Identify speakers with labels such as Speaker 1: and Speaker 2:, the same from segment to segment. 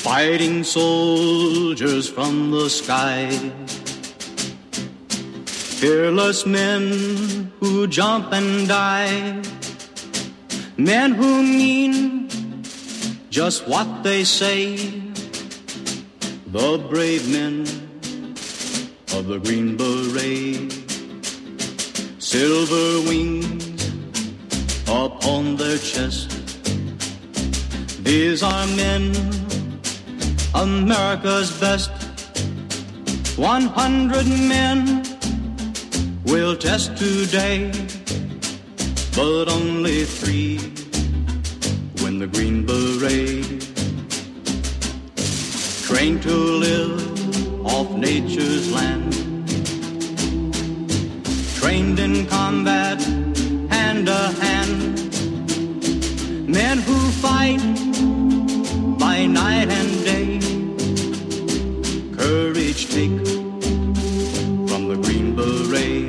Speaker 1: fighting soldiers from the sky. Fearless men who jump and die. Men who mean just what they say. The brave men of the Green Beret. Silver wings upon their chest. These are men, America's best. 100 men will test today, but only 3 win the Green Beret. Trained to live off nature's land. Trained in combat, hand to hand. Men who fight by night and day. Courage take from the Green Beret.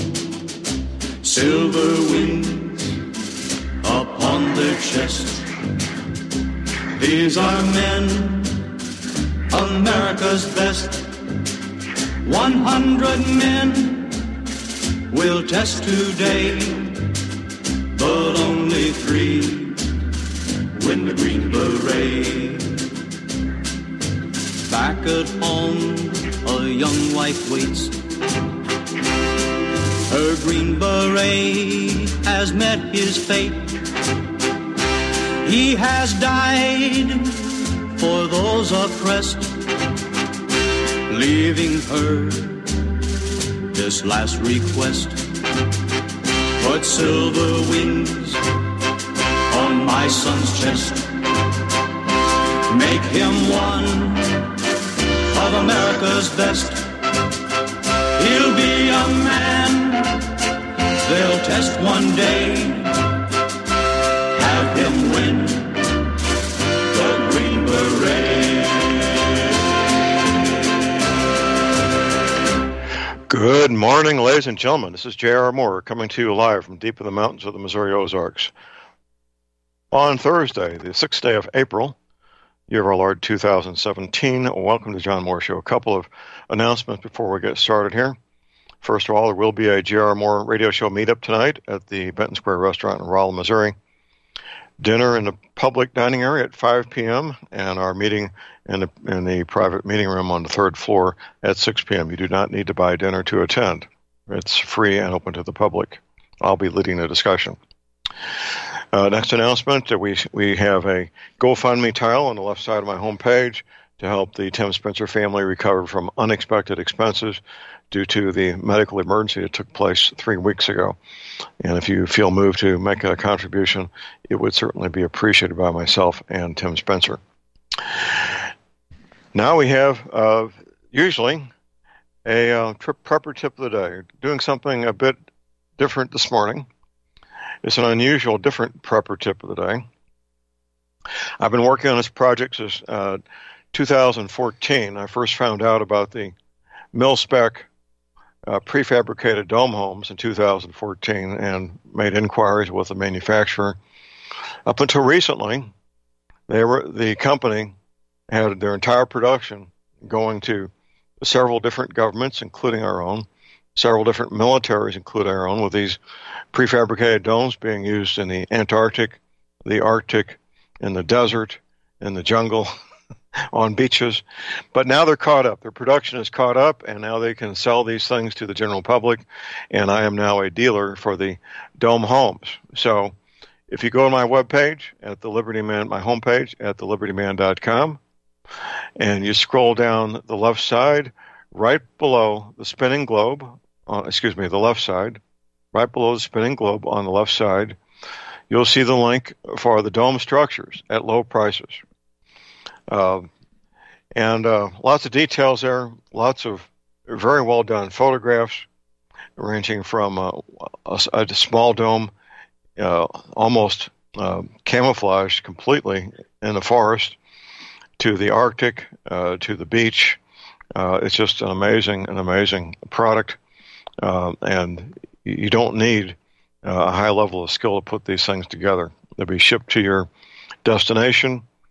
Speaker 1: Silver wings upon their chest. These are men, America's best. 100 men will test today, but only 3 win the Green Beret. Back at home, a young wife waits. Her Green Beret has met his fate. He has died for those oppressed, leaving her this last request. Put silver wings on my son's chest. Make him one of America's best. He'll be a man they'll test one day. Have him win the Green Beret.
Speaker 2: Good morning, ladies and gentlemen. This is J.R. Moore coming to you live from deep in the mountains of the Missouri Ozarks. On Thursday, the 6th day of April, year of our Lord 2017, welcome to John Moore Show. A couple of announcements before we get started here. First of all, there will be a J.R. Moore radio show meetup tonight at the Benton Square Restaurant in Rolla, Missouri. Dinner in the public dining area at 5 p.m. and our meeting in the private meeting room on the 3rd floor at 6 p.m. You do not need to buy dinner to attend. It's free and open to the public. I'll be leading the discussion. Next announcement, we have a GoFundMe tile on the left side of my homepage to help the Tim Spencer family recover from unexpected expenses due to the medical emergency that took place 3 weeks ago. And if you feel moved to make a contribution, it would certainly be appreciated by myself and Tim Spencer. Now we have, usually, a trip prepper tip of the day. Doing something a bit different this morning. It's an unusual, different prepper tip of the day. I've been working on this project since 2014. I first found out about the mil-spec prefabricated dome homes in 2014 and made inquiries with the manufacturer. Up until recently, the company had their entire production going to several different governments, including our own, several different militaries, including our own, with these prefabricated domes being used in the Antarctic, the Arctic, in the desert, in the jungle, on beaches. But now they're caught up. Their production is caught up, and now they can sell these things to the general public, and I am now a dealer for the dome homes. So if you go to my webpage at the Liberty Man, my homepage at thelibertyman.com, and you scroll down the left side, right below the spinning globe, the left side, right below the spinning globe on the left side, you'll see the link for the dome structures at low prices. And lots of details there, lots of very well done photographs, ranging from a small dome, almost camouflaged completely in the forest, to the Arctic, to the beach. It's just an amazing product, and you don't need a high level of skill to put these things together. They'll be shipped to your destination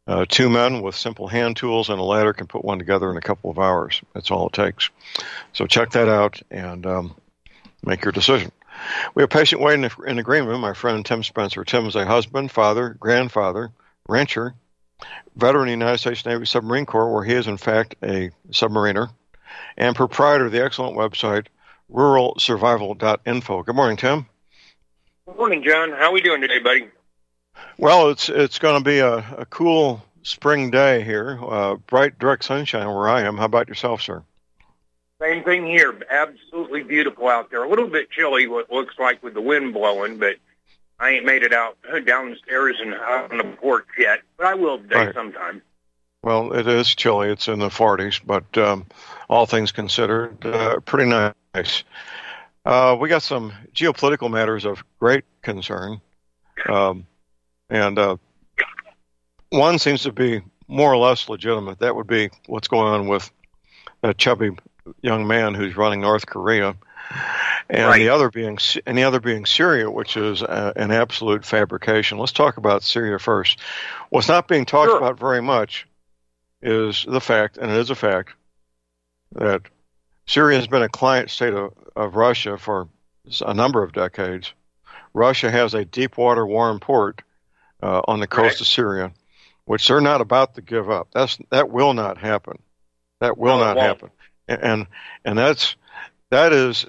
Speaker 2: Two men with simple hand tools and a ladder can put one together in a couple of hours. That's all it takes. So check that out and make your decision. We have a patient waiting in the green room, my friend Tim Spencer. Tim is a husband, father, grandfather, rancher, veteran of the United States Navy Submarine Corps, where he is, in fact, a submariner, and proprietor of the excellent website, ruralsurvival.info. Good morning, Tim.
Speaker 3: Good morning, John. How are we doing today, buddy?
Speaker 2: Well, it's going to be a cool spring day here, bright, direct sunshine where I am. How about yourself, sir?
Speaker 3: Same thing here. Absolutely beautiful out there. A little bit chilly, what looks like with the wind blowing, but I ain't made it out downstairs and out on the porch yet, but I will today sometime.
Speaker 2: Well, it is chilly. It's in the 40s, but all things considered, pretty nice. We got some geopolitical matters of great concern. And one seems to be more or less legitimate. That would be what's going on with that chubby young man who's running North Korea, and the other being Syria, which is an absolute fabrication. Let's talk about Syria first. What's not being talked about very much is the fact, and it is a fact, that Syria has been a client state of Russia for a number of decades. Russia has a deep water warm port on the coast of Syria, which they're not about to give up. That will not happen. That will not happen. And that's as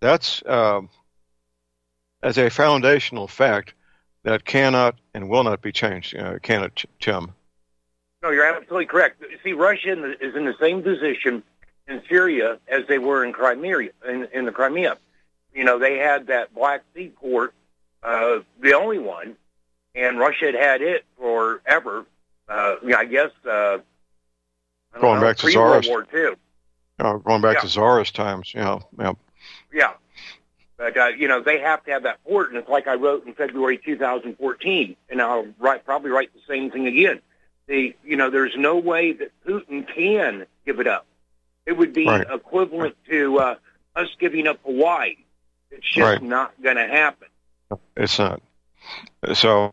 Speaker 2: a foundational fact that cannot and will not be changed. Can it, Tim?
Speaker 3: No, you're absolutely correct. See, Russia is in the same position in Syria as they were in Crimea. In the Crimea, they had that Black Sea port, the only one, and Russia had it forever. I guess
Speaker 2: going back to
Speaker 3: World War II.
Speaker 2: Going back to Tsarist times, Yeah.
Speaker 3: But, they have to have that port, and it's like I wrote in February 2014, and I'll probably write the same thing again. There's no way that Putin can give it up. It would be equivalent to us giving up Hawaii. It's just not going to happen.
Speaker 2: It's not. So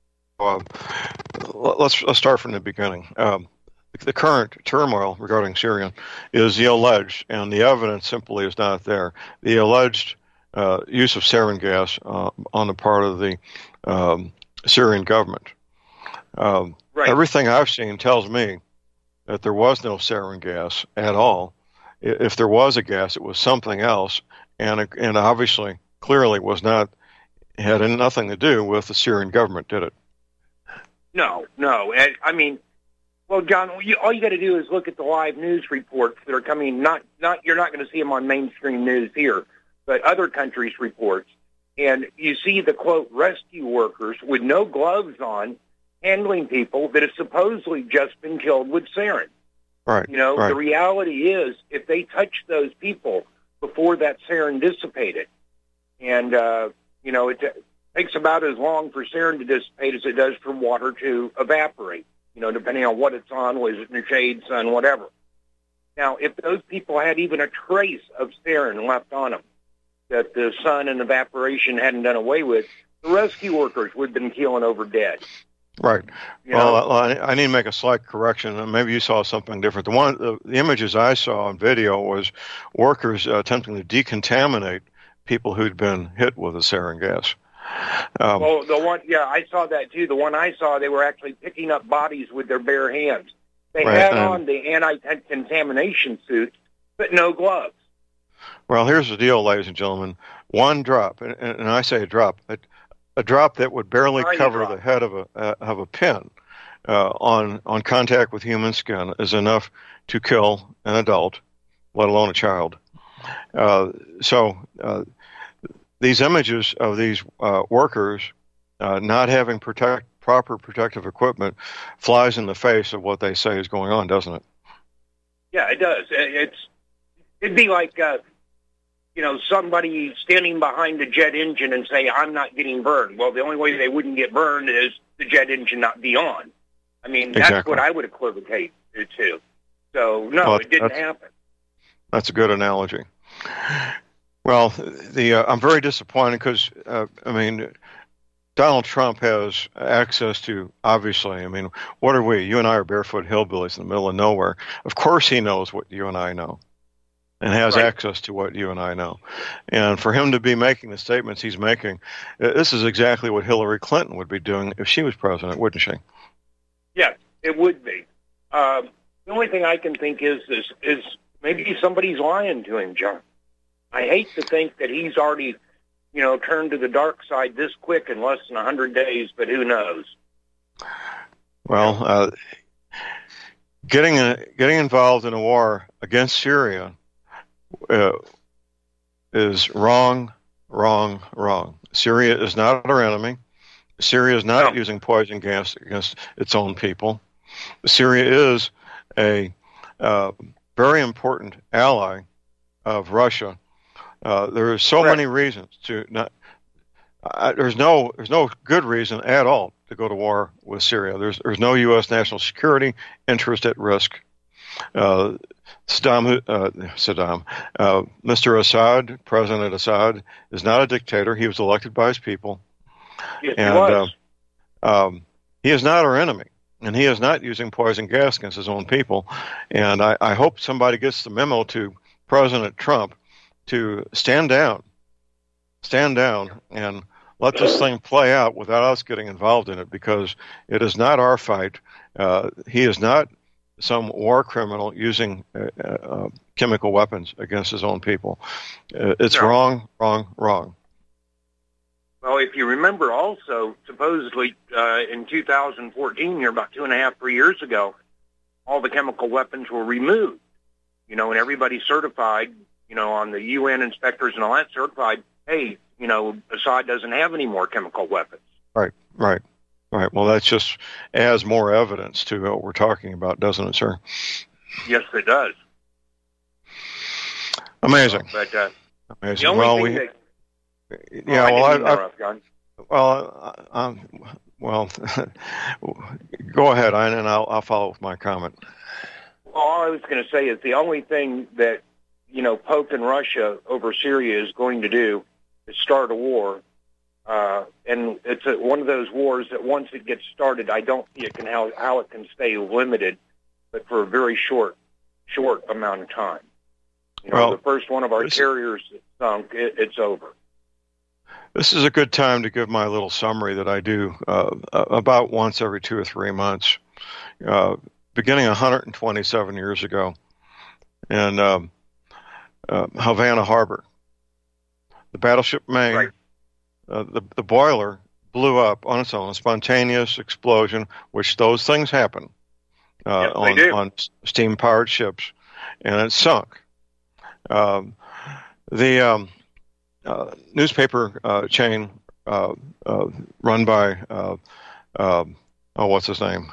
Speaker 2: let's start from the beginning. The current turmoil regarding Syria is the alleged, and the evidence simply is not there, the alleged use of sarin gas on the part of the Syrian government. Everything I've seen tells me that there was no sarin gas at all. If there was a gas, it was something else, and obviously, clearly, had nothing to do with the Syrian government, did it?
Speaker 3: No. I mean, well, John, all you got to do is look at the live news reports that are coming. Not you're not going to see them on mainstream news here, but other countries' reports, and you see the quote rescue workers with no gloves on, handling people that have supposedly just been killed with sarin. The reality is, if they touch those people before that sarin dissipated, and it takes about as long for sarin to dissipate as it does for water to evaporate, depending on what it's on, was it in the shade, sun, whatever. Now, if those people had even a trace of sarin left on them that the sun and evaporation hadn't done away with, the rescue workers would have been keeling over dead.
Speaker 2: Right. Well, I need to make a slight correction, and maybe you saw something different. The images I saw on video was workers attempting to decontaminate people who'd been hit with the sarin gas. I saw that too. The one I saw, they were actually picking up bodies with their bare hands. They had on the anti-contamination suits, but no gloves. Well, here's the deal, ladies and gentlemen. One drop, and I say a drop that would barely cover the head of a pin on contact with human skin is enough to kill an adult, let alone a child. These images of these workers not having proper protective equipment flies in the face of what they say is going on, doesn't it?
Speaker 3: Yeah, it does. It'd be like somebody standing behind a jet engine and say, "I'm not getting burned." Well, the only way they wouldn't get burned is the jet engine not be on. I mean, that's what I would equivocate it to. So no, it didn't happen.
Speaker 2: That's a good analogy. Well, I'm very disappointed because, Donald Trump has access to, obviously, I mean, what are we? You and I are barefoot hillbillies in the middle of nowhere. Of course he knows what you and I know and has access to what you and I know. And for him to be making the statements he's making, this is exactly what Hillary Clinton would be doing if she was president, wouldn't she?
Speaker 3: Yes, it would be. The only thing I can think is maybe somebody's lying to him, John. I hate to think that he's already, turned to the dark side this quick in less than 100 days, but who knows?
Speaker 2: Well, getting involved in a war against Syria is wrong. Syria is not our enemy. Syria is not using poison gas against its own people. Syria is a very important ally of Russia. There are so many reasons to not. There's no good reason at all to go to war with Syria. There's no U.S. national security interest at risk. Mr. Assad, President Assad, is not a dictator. He was elected by his people.
Speaker 3: Yes, he was.
Speaker 2: He is not our enemy, and he is not using poison gas against his own people. And I hope somebody gets the memo to President Trump to stand down, and let this thing play out without us getting involved in it, because it is not our fight. He is not some war criminal using chemical weapons against his own people. It's wrong. Well,
Speaker 3: if you remember also, supposedly in 2014, about 3 years ago, all the chemical weapons were removed, and everybody certified, on the UN inspectors and all that certified, hey, Assad doesn't have any more chemical weapons.
Speaker 2: Right. Well, that just adds more evidence to what we're talking about, doesn't it, sir?
Speaker 3: Yes, it does.
Speaker 2: Amazing.
Speaker 3: But
Speaker 2: amazing.
Speaker 3: The only thing
Speaker 2: go ahead, and I'll follow with my comment.
Speaker 3: Well, all I was going to say is the only thing that, poking Russia over Syria is going to do is start a war. And it's one of those wars that once it gets started, I don't see how it can stay limited, but for a very short amount of time. The first one of our carriers sunk, it's over.
Speaker 2: This is a good time to give my little summary that I do about once every 2 or 3 months, beginning 127 years ago in Havana Harbor. The battleship Maine.
Speaker 3: Right.
Speaker 2: The boiler blew up on its own, a spontaneous explosion, which those things happen on steam-powered ships, and it sunk. The newspaper chain run by, what's his name?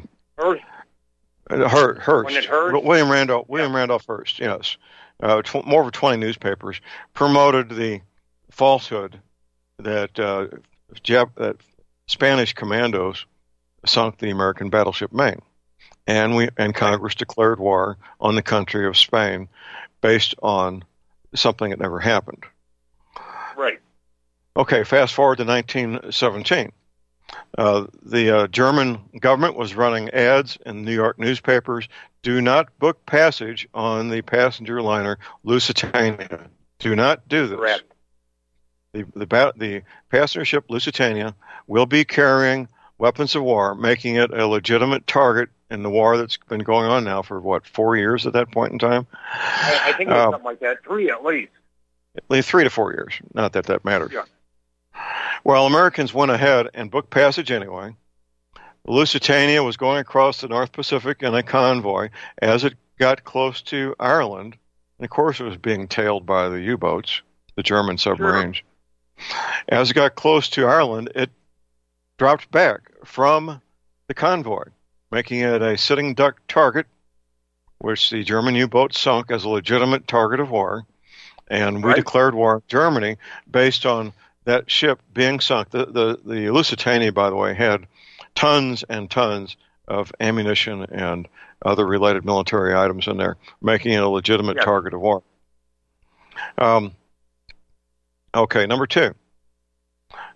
Speaker 2: Hearst. William Randolph Hearst, yes. More than 20 newspapers promoted the falsehood that Spanish commandos sunk the American battleship Maine, and Congress declared war on the country of Spain based on something that never happened.
Speaker 3: Right.
Speaker 2: Okay, fast forward to 1917. The German government was running ads in New York newspapers: do not book passage on the passenger liner Lusitania. Do not do this.
Speaker 3: Correct.
Speaker 2: The passenger ship Lusitania will be carrying weapons of war, making it a legitimate target in the war that's been going on now for, 4 years at that point in time?
Speaker 3: I think it's something like that, 3 at least.
Speaker 2: At least 3 to 4 years. Not that mattered.
Speaker 3: Yeah.
Speaker 2: Well, Americans went ahead and booked passage anyway. Lusitania was going across the North Pacific in a convoy. As it got close to Ireland, and of course it was being tailed by the U-boats, the German submarines. Sure. As it got close to Ireland, it dropped back from the convoy, making it a sitting duck target, which the German U-boat sunk as a legitimate target of war. And we declared war on Germany based on that ship being sunk. The Lusitania, by the way, had tons and tons of ammunition and other related military items in there, making it a legitimate target of war. Okay, number 2.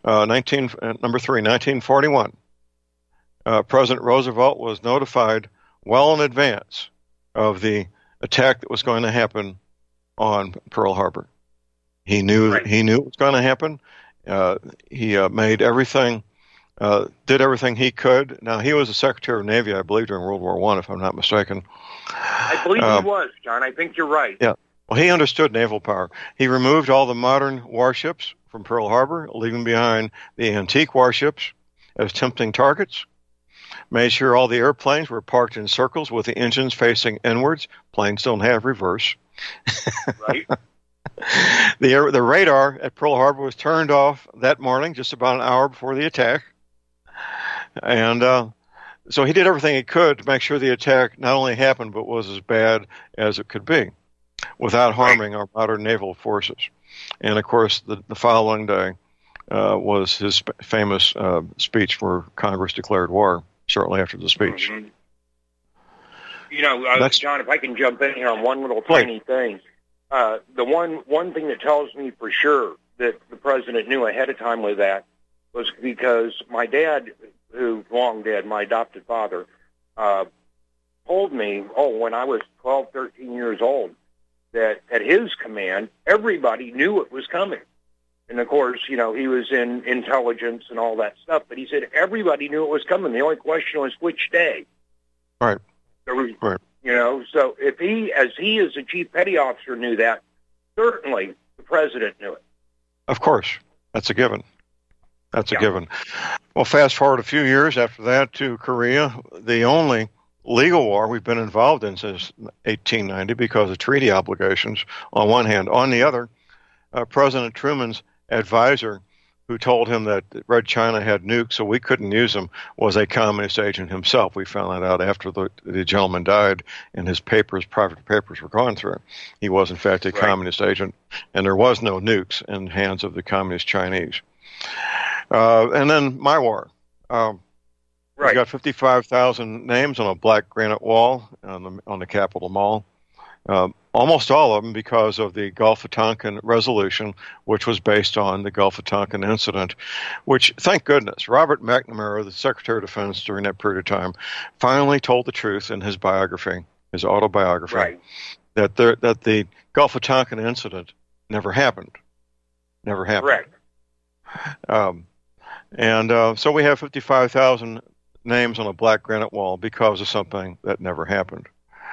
Speaker 2: Number three, 1941. President Roosevelt was notified well in advance of the attack that was going to happen on Pearl Harbor. He knew it was going to happen. He made everything, did everything he could. Now, he was the Secretary of the Navy, I believe, during World War I, if I'm not mistaken.
Speaker 3: I believe he was, John. I think you're right.
Speaker 2: Yeah. Well, he understood naval power. He removed all the modern warships from Pearl Harbor, leaving behind the antique warships as tempting targets. Made sure all the airplanes were parked in circles with the engines facing inwards. Planes don't have reverse.
Speaker 3: Right.
Speaker 2: The radar at Pearl Harbor was turned off that morning, just about an hour before the attack. And so he did everything he could to make sure the attack not only happened, but was as bad as it could be without harming our modern naval forces. And, of course, the following day was his famous speech where Congress declared war shortly after the speech.
Speaker 3: Mm-hmm. You know, John, if I can jump in here on one little tiny thing. The one thing that tells me for sure that the president knew ahead of time with that was because my dad, who's long dead, my adopted father, told me, when I was 12, 13 years old, that at his command, everybody knew it was coming. And, of course, you know, he was in intelligence and all that stuff, but he said everybody knew it was coming. The only question was which day.
Speaker 2: Right.
Speaker 3: Right. You know, so if he as a chief petty officer knew that, certainly the president knew it.
Speaker 2: Of course. That's a given. That's a given. Well, fast forward a few years after that to Korea, the only legal war we've been involved in since 1890 because of treaty obligations on one hand. On the other, President Truman's advisor, who told him that Red China had nukes so we couldn't use them, was a communist agent himself. We found that out after the gentleman died and his private papers were gone through. He was, in fact, a communist agent, and there was no nukes in the hands of the communist Chinese. And then my war. We got 55,000 names on a black granite wall on the Capitol Mall. Almost all of them because of the Gulf of Tonkin resolution, which was based on the Gulf of Tonkin incident, which, thank goodness, Robert McNamara, the Secretary of Defense during that period of time, finally told the truth in his biography, his autobiography, that the Gulf of Tonkin incident never happened. Never happened. Correct. So we have 55,000 names on a black granite wall because of something that never happened.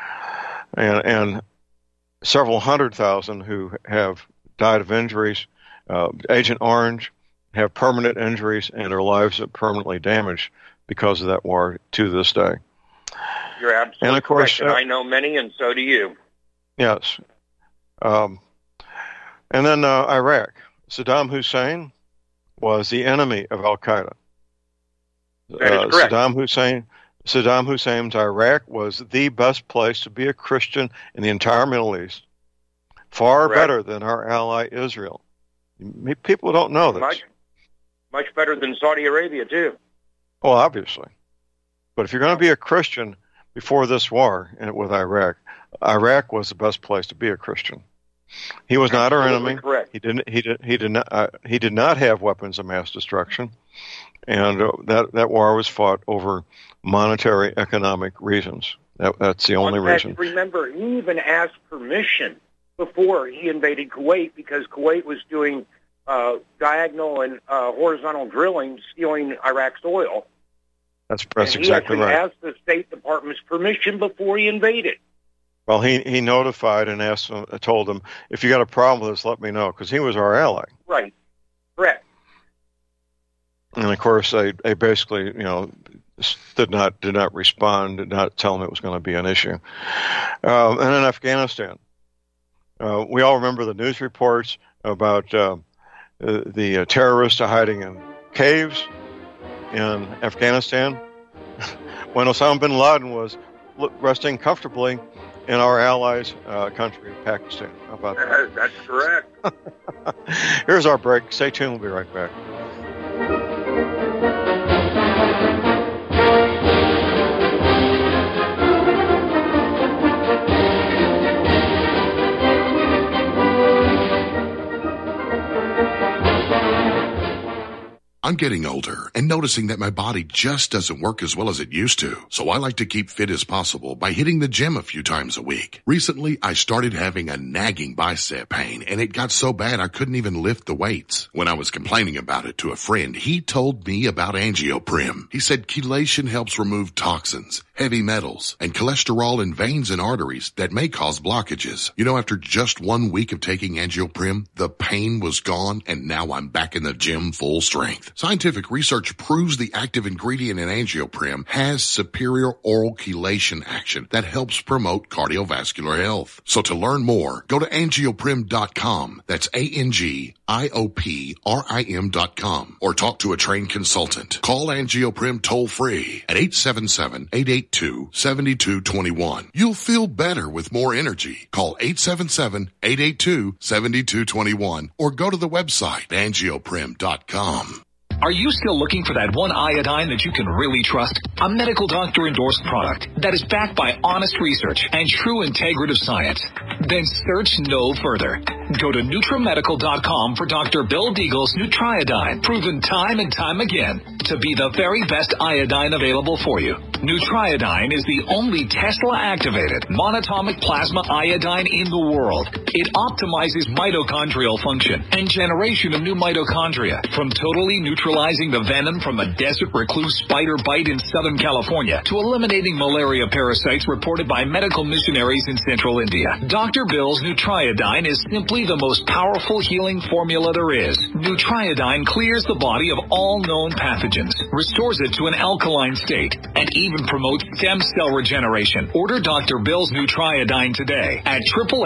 Speaker 2: And several 100,000 who have died of injuries. Agent Orange have permanent injuries, and their lives are permanently damaged because of that war to this day.
Speaker 3: You're absolutely
Speaker 2: and of course,
Speaker 3: correct, and I know many, and so do you.
Speaker 2: Yes. And then Iraq. Saddam Hussein was the enemy of Al-Qaeda.
Speaker 3: That is correct.
Speaker 2: Saddam Hussein's Iraq was the best place to be a Christian in the entire Middle East. Far better than our ally Israel. People don't know this.
Speaker 3: Much better than Saudi Arabia, too.
Speaker 2: Well, obviously. But if you're going to be a Christian before this war with Iraq, Iraq was the best place to be a Christian. He was not our enemy.
Speaker 3: Correct.
Speaker 2: He did not have weapons of mass destruction. And that war was fought over monetary, economic reasons. That's the only reason.
Speaker 3: Remember, he even asked permission before he invaded Kuwait because Kuwait was doing diagonal and horizontal drilling, stealing Iraq's oil.
Speaker 2: That's exactly right.
Speaker 3: He asked the State Department's permission before he invaded.
Speaker 2: Well, he notified and told them, if you got a problem with this, let me know, because he was our ally.
Speaker 3: Right. Correct.
Speaker 2: And of course, they basically, did not respond, did not tell them it was going to be an issue. And in Afghanistan, we all remember the news reports about the terrorists hiding in caves in Afghanistan when Osama bin Laden was resting comfortably in our allies' country, Pakistan. How about that?
Speaker 3: That's correct.
Speaker 2: Here's our break. Stay tuned. We'll be right back.
Speaker 4: I'm getting older and noticing that my body just doesn't work as well as it used to. So I like to keep fit as possible by hitting the gym a few times a week. Recently, I started having a nagging bicep pain, and it got so bad I couldn't even lift the weights. When I was complaining about it to a friend, he told me about Angioprim. He said chelation helps remove toxins, heavy metals, and cholesterol in veins and arteries that may cause blockages. You know, after just 1 week of taking Angioprim, the pain was gone, and now I'm back in the gym full strength. Scientific research proves the active ingredient in Angioprim has superior oral chelation action that helps promote cardiovascular health. So to learn more, go to angioprim.com. That's ANGIOPRIM.com, or talk to a trained consultant. Call Angioprim toll free at 877-882-7221. You'll feel better with more energy. Call 877-882-7221 or go to the website angioprim.com.
Speaker 5: Are you still looking for that one iodine that you can really trust? A medical doctor endorsed product that is backed by honest research and true integrative science? Then search no further. Go to NutriMedical.com for Dr. Bill Deagle's Nutriodine, proven time and time again to be the very best iodine available for you. Nutriodine is the only Tesla-activated monatomic plasma iodine in the world. It optimizes mitochondrial function and generation of new mitochondria, from totally neutralizing the venom from a desert recluse spider bite in Southern California to eliminating malaria parasites reported by medical missionaries in Central India. Dr. Bill's Nutriodine is simply the most powerful healing formula there is. Nutriodine clears the body of all known pathogens, restores it to an alkaline state, and even promotes stem cell regeneration. Order Dr. Bill's Nutriodine today at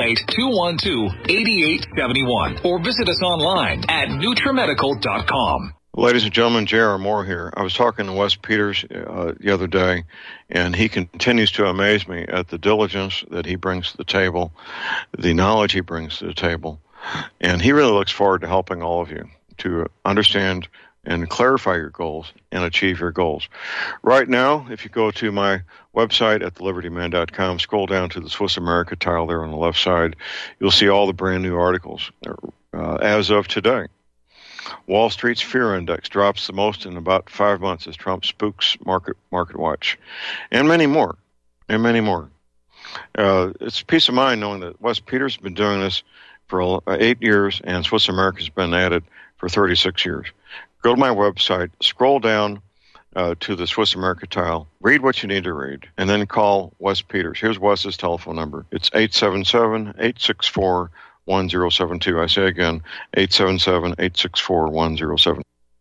Speaker 5: 888-212-8871 or visit us online at NutriMedical.com.
Speaker 2: Ladies and gentlemen, J.R. Moore here. I was talking to Wes Peters the other day, and he continues to amaze me at the diligence that he brings to the table, the knowledge he brings to the table, and he really looks forward to helping all of you to understand and clarify your goals and achieve your goals. Right now, if you go to my website at thelibertyman.com, scroll down to the Swiss America tile there on the left side, you'll see all the brand new articles as of today. Wall Street's fear index drops the most in about 5 months as Trump spooks Market Watch, and many more, and many more. It's peace of mind knowing that Wes Peters has been doing this for 8 years, and Swiss America's been at it for 36 years. Go to my website, scroll down to the Swiss America tile, read what you need to read, and then call Wes Peters. Here's Wes's telephone number. It's 877-864-1072. I say again, 877-864-1072.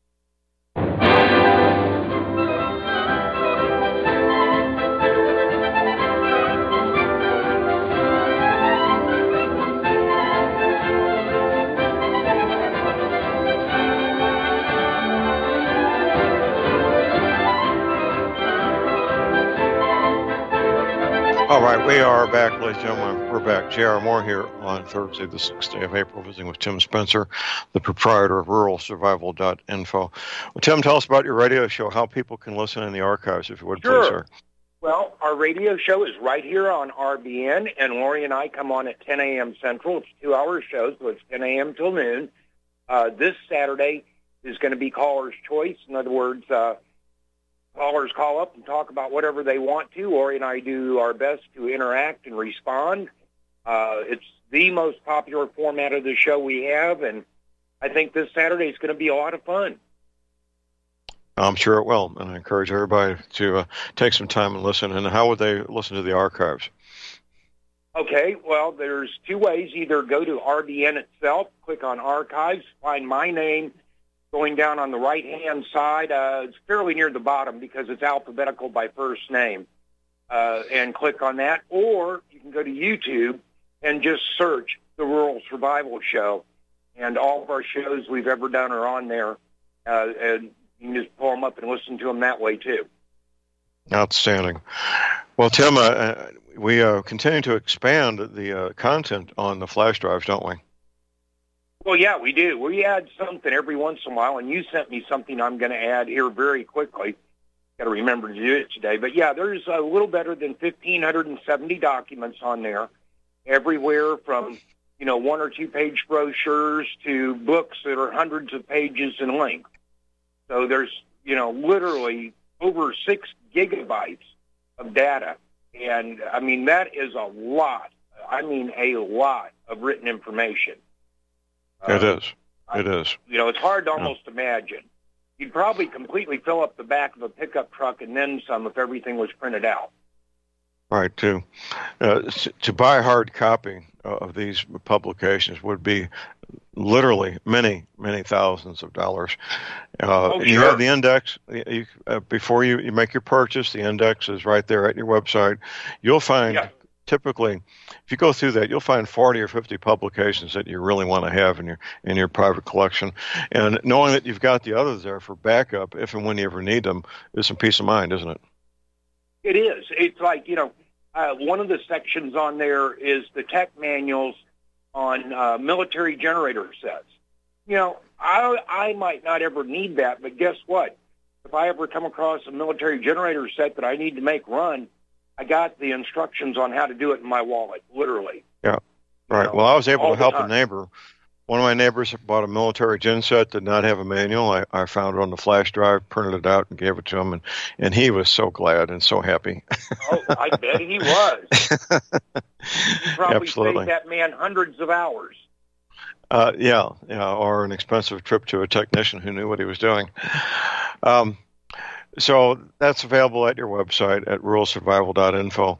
Speaker 2: All right, we are back, ladies and gentlemen. We're back. J.R. Moore here on Thursday, the 6th day of April, visiting with Tim Spencer, the proprietor of ruralsurvival.info. Well, Tim, tell us about your radio show, how people can listen in the archives, if you would, please, sir.
Speaker 3: Well, our radio show is right here on RBN, and Lori and I come on at 10 a.m. Central. It's a 2-hour show, so it's 10 a.m. till noon. This Saturday is going to be Caller's Choice. In other words, callers call up and talk about whatever they want to. Lori and I do our best to interact and respond. It's the most popular format of the show we have, and I think this Saturday is going to be a lot of fun.
Speaker 2: I'm sure it will, and I encourage everybody to take some time and listen. And how would they listen to the archives?
Speaker 3: Okay, well, there's two ways. Either go to RBN itself, click on Archives, find my name, going down on the right-hand side. It's fairly near the bottom because it's alphabetical by first name, and click on that. Or you can go to YouTube and just search The Rural Survival Show, and all of our shows we've ever done are on there, and you can just pull them up and listen to them that way, too.
Speaker 2: Outstanding. Well, Tim, we continue to expand the content on the flash drives, don't we?
Speaker 3: Well, yeah, we do. We add something every once in a while, and you sent me something I'm going to add here very quickly. Got to remember to do it today. But, yeah, there's a little better than 1,570 documents on there, everywhere from, 1 or 2 page brochures to books that are hundreds of pages in length. So there's, literally over 6 gigabytes of data. And, I mean, that is a lot. I mean, a lot of written information.
Speaker 2: It is. It is.
Speaker 3: It's hard to almost imagine. You'd probably completely fill up the back of a pickup truck and then some if everything was printed out.
Speaker 2: Right, too. To buy a hard copy of these publications would be literally many, many thousands of dollars.
Speaker 3: Sure.
Speaker 2: You have the index. Before you make your purchase, the index is right there at your website. You'll find typically, if you go through that, you'll find 40 or 50 publications that you really want to have in your private collection. And knowing that you've got the others there for backup, if and when you ever need them, is some peace of mind, isn't it?
Speaker 3: It is. It's like, one of the sections on there is the tech manuals on military generator sets. I might not ever need that, but guess what? If I ever come across a military generator set that I need to make run, I got the instructions on how to do it in my wallet, literally.
Speaker 2: Yeah, right. Well, I was able to help a neighbor. One of my neighbors bought a military gen set, did not have a manual. I found it on the flash drive, printed it out, and gave it to him, and he was so glad and so happy.
Speaker 3: Oh, I bet he was. He probably saved that man hundreds of hours.
Speaker 2: Or an expensive trip to a technician who knew what he was doing. So that's available at your website at ruralsurvival.info.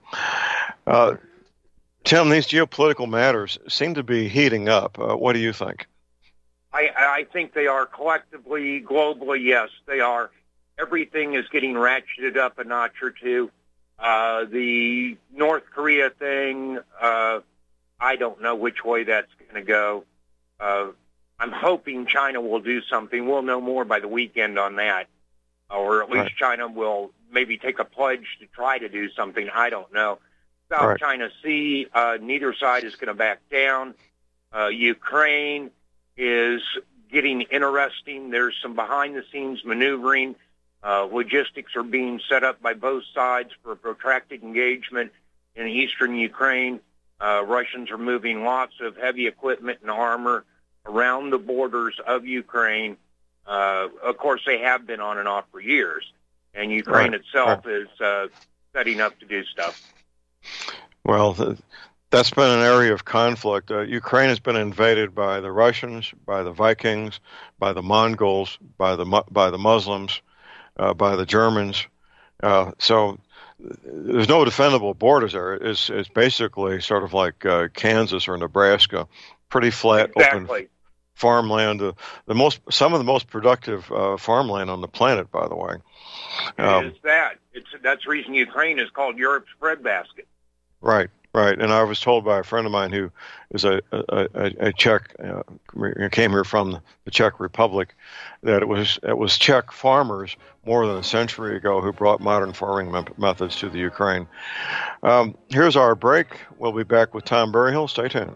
Speaker 2: Tim, these geopolitical matters seem to be heating up. What do you think?
Speaker 3: I think they are collectively, globally, yes, they are. Everything is getting ratcheted up a notch or two. The North Korea thing, I don't know which way that's going to go. I'm hoping China will do something. We'll know more by the weekend on that. Or at least China will maybe take a pledge to try to do something. I don't know. South China Sea, neither side is going to back down. Ukraine is getting interesting. There's some behind-the-scenes maneuvering. Logistics are being set up by both sides for a protracted engagement in eastern Ukraine. Russians are moving lots of heavy equipment and armor around the borders of Ukraine. Of course, they have been on and off for years, and Ukraine itself is setting up to do stuff.
Speaker 2: Well, that's been an area of conflict. Ukraine has been invaded by the Russians, by the Vikings, by the Mongols, by the Muslims, by the Germans. So there's no defendable borders there. It's basically sort of like Kansas or Nebraska, pretty flat, open farmland. Some of the most productive farmland on the planet, by the way. That's
Speaker 3: the reason Ukraine is called Europe's breadbasket.
Speaker 2: Right. And I was told by a friend of mine who is a Czech, came here from the Czech Republic, that it was Czech farmers more than a century ago who brought modern farming methods to the Ukraine. Here's our break. We'll be back with Tom Berryhill. Stay tuned.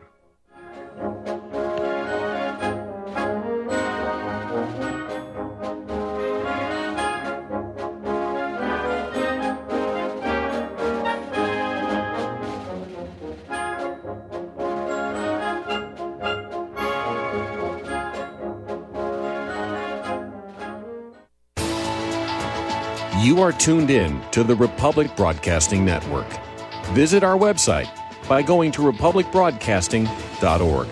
Speaker 6: You are tuned in to the Republic Broadcasting Network. Visit our website by going to republicbroadcasting.org.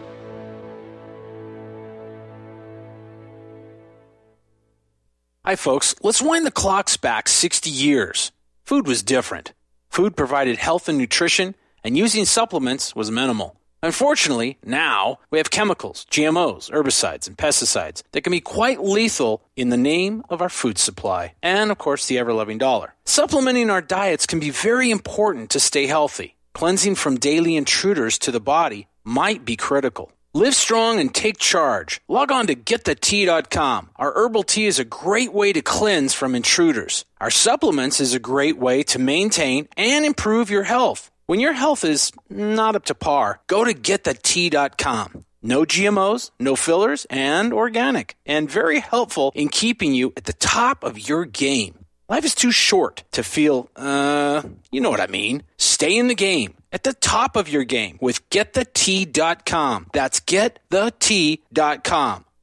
Speaker 7: Hi, folks. Let's wind the clocks back 60 years. Food was different. Food provided health and nutrition, and using supplements was minimal. Unfortunately, now we have chemicals, GMOs, herbicides, and pesticides that can be quite lethal in the name of our food supply and, of course, the ever-loving dollar. Supplementing our diets can be very important to stay healthy. Cleansing from daily intruders to the body might be critical. Live strong and take charge. Log on to getthetea.com. Our herbal tea is a great way to cleanse from intruders. Our supplements is a great way to maintain and improve your health. When your health is not up to par, go to getthetea.com. No GMOs, no fillers, and organic. And very helpful in keeping you at the top of your game. Life is too short to feel, you know what I mean. Stay in the game, at the top of your game with getthetea.com. That's getthetea.com.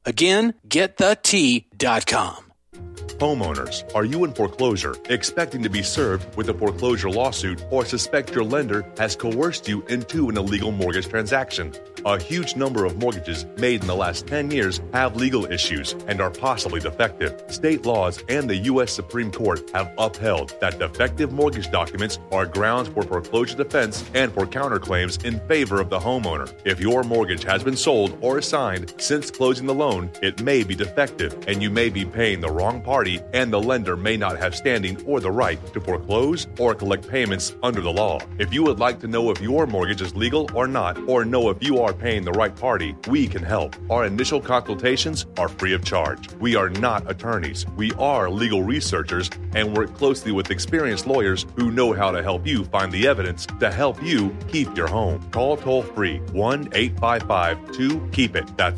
Speaker 7: Again, getthetea.com.
Speaker 8: Homeowners, are you in foreclosure, expecting to be served with a foreclosure lawsuit, or suspect your lender has coerced you into an illegal mortgage transaction? A huge number of mortgages made in the last 10 years have legal issues and are possibly defective. State laws and the U.S. Supreme Court have upheld that defective mortgage documents are grounds for foreclosure defense and for counterclaims in favor of the homeowner. If your mortgage has been sold or assigned since closing the loan, it may be defective and you may be paying the wrong party, and the lender may not have standing or the right to foreclose or collect payments under the law. If you would like to know if your mortgage is legal or not, or know if you are paying the right party, we can help. Our initial consultations are free of charge. We are not attorneys. We are legal researchers and work closely with experienced lawyers who know how to help you find the evidence to help you keep your home. Call toll-free 1-855-2-KEEP-IT. That's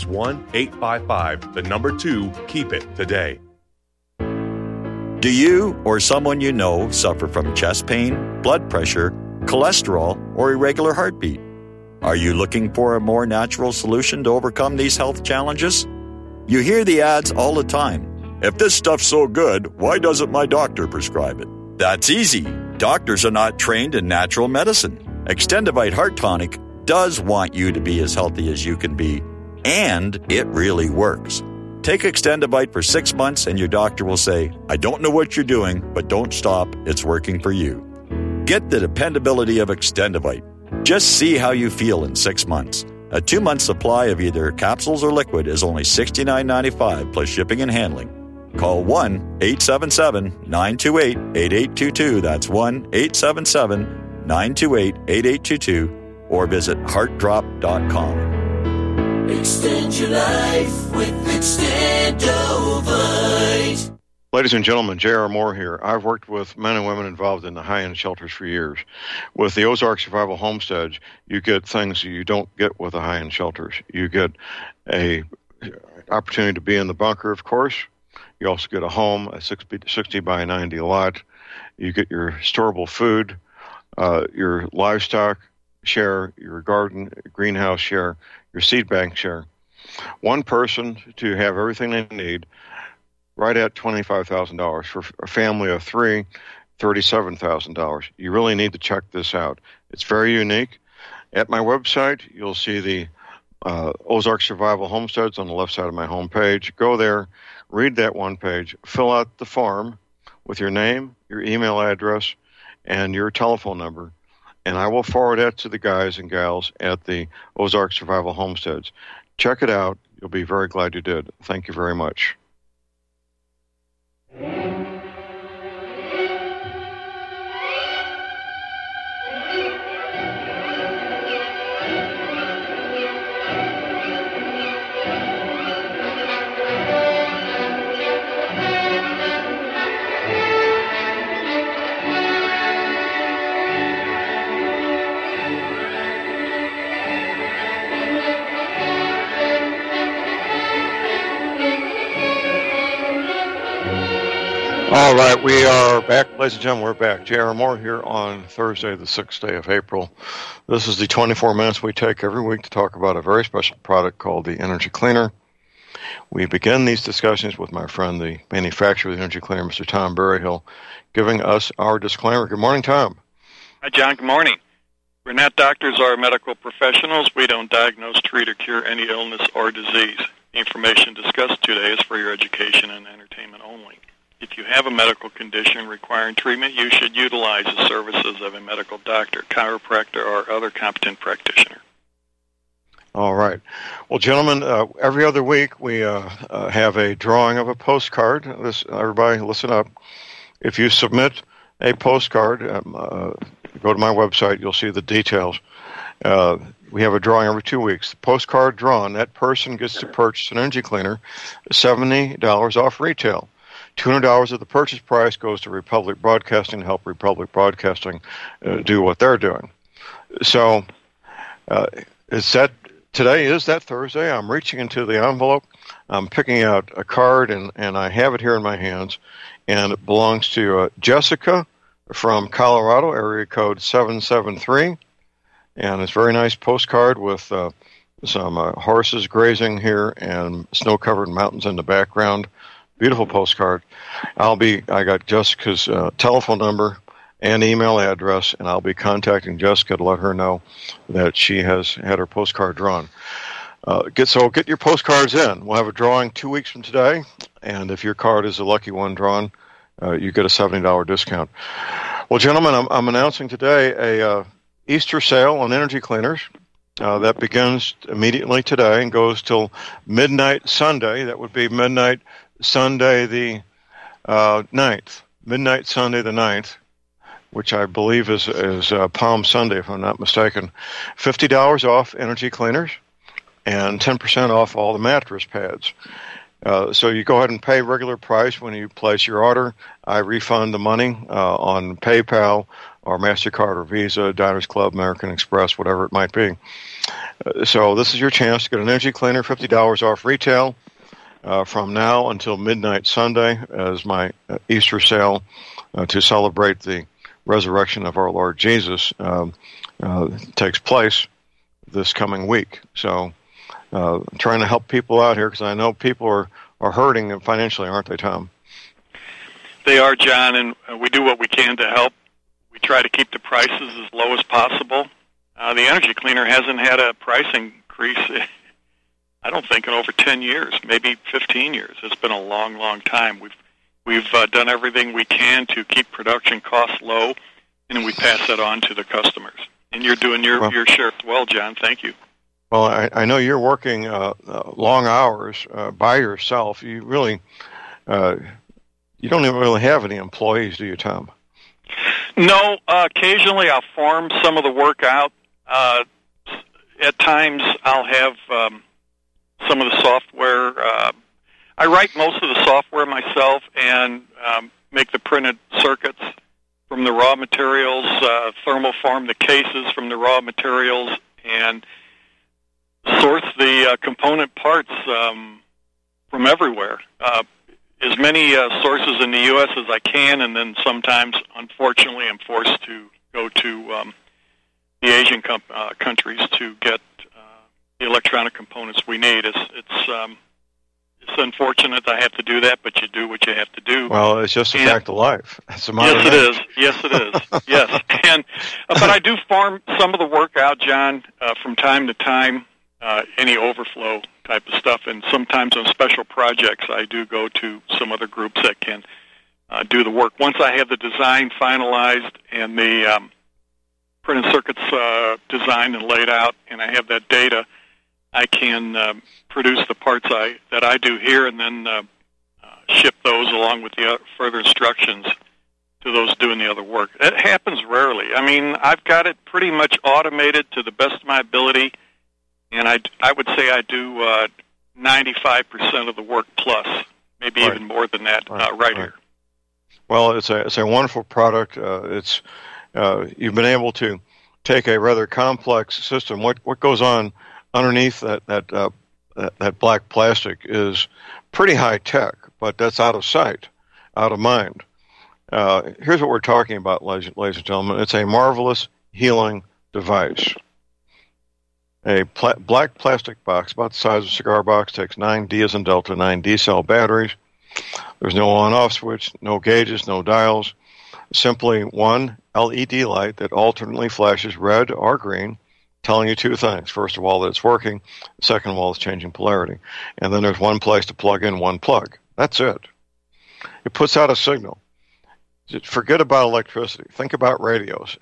Speaker 8: 1-855-2-KEEP-IT today.
Speaker 9: Do you or someone you know suffer from chest pain, blood pressure, cholesterol, or irregular heartbeat? Are you looking for a more natural solution to overcome these health challenges? You hear the ads all the time. If this stuff's so good, why doesn't my doctor prescribe it? That's easy. Doctors are not trained in natural medicine. Extendivite Heart Tonic does want you to be as healthy as you can be, and it really works. Take Extendivite for 6 months and your doctor will say, I don't know what you're doing, but don't stop. It's working for you. Get the dependability of Extendivite. Just see how you feel in 6 months. A 2-month supply of either capsules or liquid is only $69.95 plus shipping and handling. Call 1-877-928-8822. That's 1-877-928-8822 or visit heartdrop.com.
Speaker 1: Extend your life with Extendovite.
Speaker 2: Ladies and gentlemen, J.R. Moore here. I've worked with men and women involved in the high-end shelters for years. With the Ozark Survival Homestead, you get things you don't get with the high-end shelters. You get a opportunity to be in the bunker, of course. You also get a home, a 60 by 90 lot. You get your storable food, your livestock share, your garden, greenhouse share, your seed bank share. One person to have everything they need, right at $25,000. For a family of 3, $37,000. You really need to check this out. It's very unique. At my website, you'll see the Ozark Survival Homesteads on the left side of my homepage. Go there, read that one page, fill out the form with your name, your email address, and your telephone number, and I will forward that to the guys and gals at the Ozark Survival Homesteads. Check it out. You'll be very glad you did. Thank you very much. All right, we are back. Ladies and gentlemen, we're back. J.R. Moore here on Thursday, the 6th day of April. This is the 24 minutes we take every week to talk about a very special product called the Energy Cleaner. We begin these discussions with my friend, the manufacturer of the Energy Cleaner, Mr. Tom Berryhill, giving us our disclaimer. Good morning, Tom.
Speaker 10: Hi, John. Good morning. We're not doctors or medical professionals. We don't diagnose, treat, or cure any illness or disease. The information discussed today is for your education and entertainment only. If you have a medical condition requiring treatment, you should utilize the services of a medical doctor, chiropractor, or other competent practitioner.
Speaker 2: All right. Well, gentlemen, every other week we have a drawing of a postcard. Everybody, listen up. If you submit a postcard, go to my website, you'll see the details. We have a drawing every 2 weeks. The postcard drawn, that person gets to purchase an Energy Cleaner, $70 off retail. $200 of the purchase price goes to Republic Broadcasting to help Republic Broadcasting do what they're doing. So today is that Thursday. I'm reaching into the envelope. I'm picking out a card, and I have it here in my hands. And it belongs to Jessica from Colorado, area code 773. And it's a very nice postcard with some horses grazing here and snow-covered mountains in the background. Beautiful postcard. I got Jessica's telephone number and email address, and I'll be contacting Jessica to let her know that she has had her postcard drawn. Get your postcards in. We'll have a drawing 2 weeks from today, and if your card is the lucky one drawn, you get a $70 discount. Well, gentlemen, I'm announcing today a Easter sale on energy cleaners that begins immediately today and goes till midnight Sunday. That would be midnight Sunday the 9th. Midnight Sunday the 9th, which I believe is Palm Sunday, if I'm not mistaken. $50 off energy cleaners and 10% off all the mattress pads. So you go ahead and pay regular price when you place your order. I refund the money on PayPal or MasterCard or Visa, Diners Club, American Express, whatever it might be. So this is your chance to get an energy cleaner, $50 off retail from now until midnight Sunday as my Easter sale to celebrate the resurrection of our Lord Jesus takes place this coming week. So trying to help people out here because I know people are hurting financially, aren't they, Tom?
Speaker 10: They are, John, and we do what we can to help. We try to keep the prices as low as possible. The energy cleaner hasn't had a price increase, I don't think, in over 10 years, maybe 15 years. It's been a long, long time. We've done everything we can to keep production costs low, and we pass that on to the customers. And you're doing your share as well, John. Thank you.
Speaker 2: Well, I know you're working long hours by yourself. You really, you don't even really have any employees, do you, Tom?
Speaker 10: No. Occasionally, I'll farm some of the work out. At times, I'll have some of the software. I write most of the software myself and make the printed circuits from the raw materials, thermoform the cases from the raw materials, and source the component parts from everywhere. As many sources in the U.S. as I can, and then sometimes, unfortunately, I'm forced to go to the Asian countries to get the electronic components we need. It's unfortunate I have to do that, but you do what you have to do.
Speaker 2: Well, it's just a fact of life. It's a
Speaker 10: yes, it is. Yes, it is. Yes, but I do farm some of the work out, John, from time to time. Any overflow type of stuff, and sometimes on special projects, I do go to some other groups that can do the work. Once I have the design finalized and the printed circuits designed and laid out, and I have that data, I can produce the parts that I do here, and then ship those along with the further instructions to those doing the other work. It happens rarely. I mean, I've got it pretty much automated to the best of my ability. And I would say I do 95% of the work plus, maybe even more than that, right here.
Speaker 2: Well, it's a wonderful product. It's you've been able to take a rather complex system. What goes on underneath that black plastic is pretty high tech, but that's out of sight, out of mind. Here's what we're talking about, ladies and gentlemen. It's a marvelous healing device. A black plastic box, about the size of a cigar box, takes 9 D as in Delta, 9 D-cell batteries. There's no on-off switch, no gauges, no dials. Simply one LED light that alternately flashes red or green, telling you two things. First of all, that it's working. Second of all, it's changing polarity. And then there's one place to plug in one plug. That's it. It puts out a signal. Forget about electricity. Think about radios.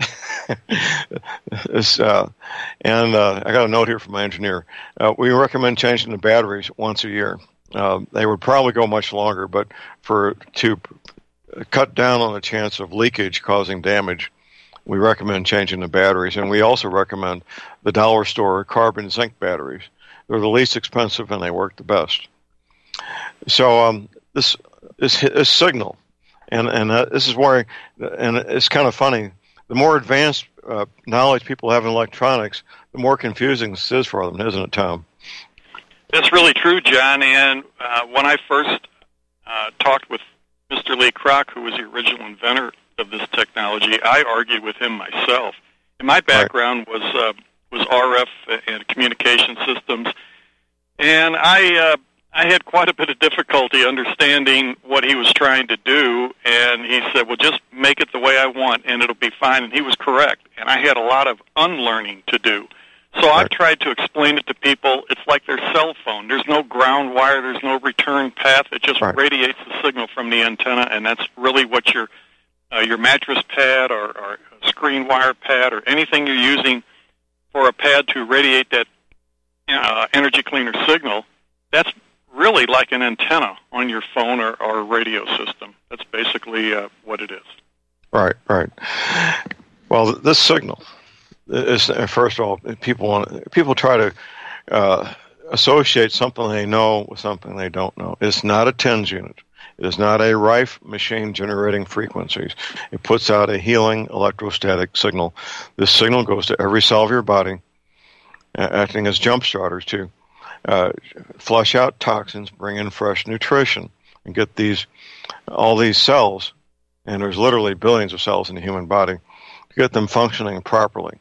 Speaker 2: And I got a note here from my engineer. We recommend changing the batteries once a year. They would probably go much longer, but to cut down on the chance of leakage causing damage, we recommend changing the batteries. And we also recommend the dollar store carbon zinc batteries. They're the least expensive and they work the best. So this signal. And this is where, and it's kind of funny, the more advanced knowledge people have in electronics, the more confusing this is for them, isn't it, Tom?
Speaker 10: That's really true, John. And when I first talked with Mr. Lee Kroc, who was the original inventor of this technology, I argued with him myself. And my background was was RF and communication systems. And I had quite a bit of difficulty understanding what he was trying to do, and he said, well, just make it the way I want, and it'll be fine, and he was correct. And I had a lot of unlearning to do. So I've tried to explain it to people. It's like their cell phone. There's no ground wire. There's no return path. It just radiates the signal from the antenna, and that's really what your mattress pad or screen wire pad or anything you're using for a pad to radiate that energy cleaner signal, that's really like an antenna on your phone or radio system. That's basically what it is.
Speaker 2: Right. Well, this signal is, first of all, people try to associate something they know with something they don't know. It's not a TENS unit. It is not a Rife machine generating frequencies. It puts out a healing electrostatic signal. This signal goes to every cell of your body, acting as jump starters to flush out toxins, bring in fresh nutrition, and get all these cells, and there's literally billions of cells in the human body, to get them functioning properly.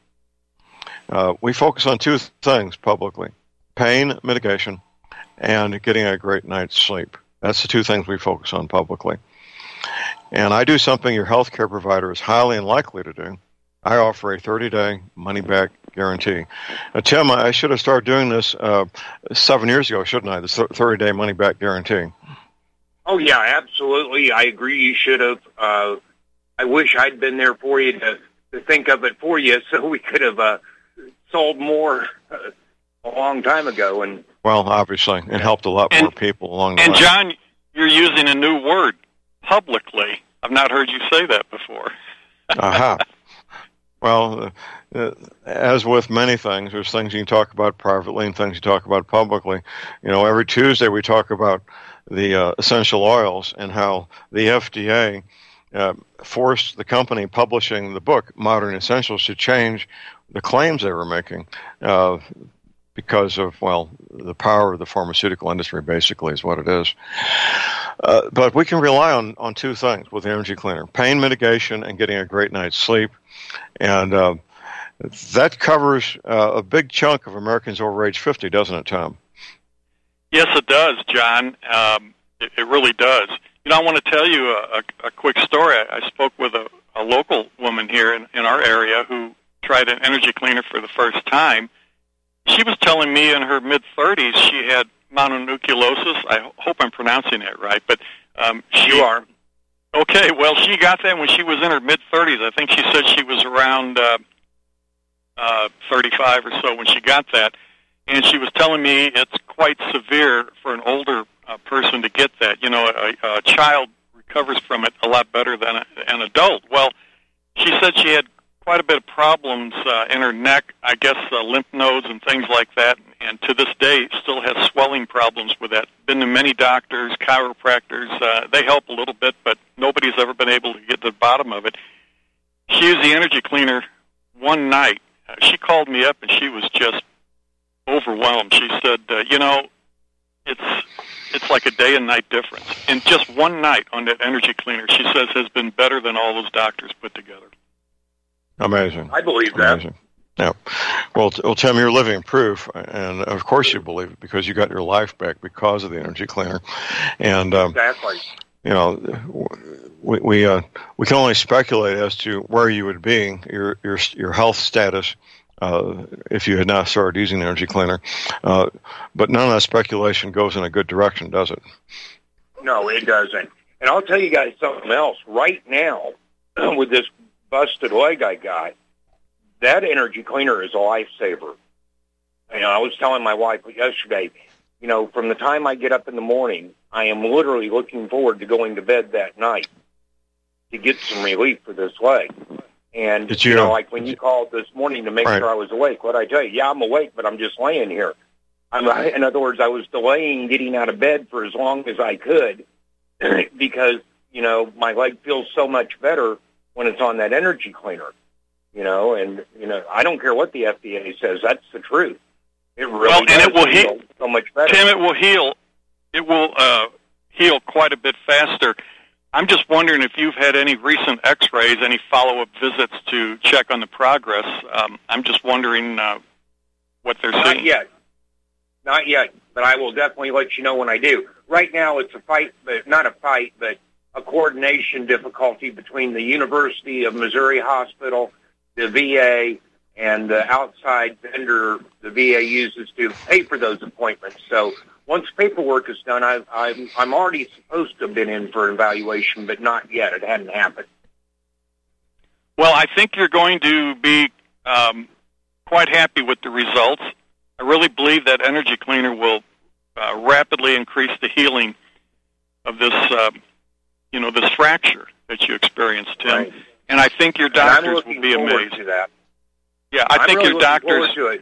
Speaker 2: We focus on two things publicly: pain mitigation and getting a great night's sleep. That's the two things we focus on publicly. And I do something your healthcare provider is highly unlikely to do. I offer a 30-day money-back guarantee. Tim, I should have started doing this 7 years ago, shouldn't I? The 30-day money-back guarantee.
Speaker 3: Oh, yeah, absolutely. I agree you should have. I wish I'd been there for you to think of it for you so we could have sold more a long time ago. And
Speaker 2: well, obviously, it helped a lot more people along the way.
Speaker 10: And, John, you're using a new word, publicly. I've not heard you say that before.
Speaker 2: Aha. Well, as with many things, there's things you can talk about privately and things you talk about publicly. Every Tuesday we talk about the essential oils and how the FDA forced the company publishing the book, Modern Essentials, to change the claims they were making because of, the power of the pharmaceutical industry, basically, is what it is. But we can rely on two things with the energy cleaner: pain mitigation and getting a great night's sleep. And that covers a big chunk of Americans over age 50, doesn't it, Tom?
Speaker 10: Yes, it does, John. It really does. I want to tell you a quick story. I spoke with a local woman here in our area who tried an energy cleaner for the first time. She was telling me in her mid-30s she had mononucleosis. I hope I'm pronouncing that right, but
Speaker 3: you are.
Speaker 10: Okay, well, she got that when she was in her mid-30s. I think she said she was around 35 or so when she got that. And she was telling me it's quite severe for an older person to get that. A child recovers from it a lot better than an adult. Well, she said she had quite a bit of problems in her neck, I guess lymph nodes and things like that, and to this day still has swelling problems with that. Been to many doctors, chiropractors. They help a little bit, but nobody's ever been able to get to the bottom of it. She used the energy cleaner one night. She called me up, and she was just overwhelmed. She said, it's like a day and night difference. And just one night on that energy cleaner, she says, has been better than all those doctors put together.
Speaker 2: Amazing.
Speaker 3: I believe that.
Speaker 2: Amazing. Yeah. Well, Tim, you're living proof, and of course you believe it because you got your life back because of the energy cleaner. And
Speaker 3: exactly.
Speaker 2: We can only speculate as to where you would be, your health status, if you had not started using the energy cleaner. But none of that speculation goes in a good direction, does it?
Speaker 3: No, it doesn't. And I'll tell you guys something else. Right now, with this busted leg I got, that energy cleaner is a lifesaver. I was telling my wife yesterday, from the time I get up in the morning, I am literally looking forward to going to bed that night to get some relief for this leg. And, like when you called this morning to make sure I was awake, what'd I tell you? Yeah, I'm awake, but I'm just laying here. In other words, I was delaying getting out of bed for as long as I could because, my leg feels so much better when it's on that energy cleaner, and, I don't care what the FDA says. That's the truth. It really does, and it will heal so much better.
Speaker 10: Tim, it will heal. It will heal quite a bit faster. I'm just wondering if you've had any recent X-rays, any follow-up visits to check on the progress. I'm just wondering what they're seeing?
Speaker 3: Not yet, but I will definitely let you know when I do. Right now it's a fight, but not a fight, but a coordination difficulty between the University of Missouri Hospital, the VA, and the outside vendor the VA uses to pay for those appointments. So once paperwork is done, I'm already supposed to have been in for an evaluation, but not yet. It hadn't happened.
Speaker 10: Well, I think you're going to be quite happy with the results. I really believe that energy cleaner will rapidly increase the healing of this, this fracture that you experienced, Tim.
Speaker 3: Right.
Speaker 10: And I think your doctors will be amazed.
Speaker 3: To that.
Speaker 10: Yeah, I think
Speaker 3: really
Speaker 10: your doctors.
Speaker 3: To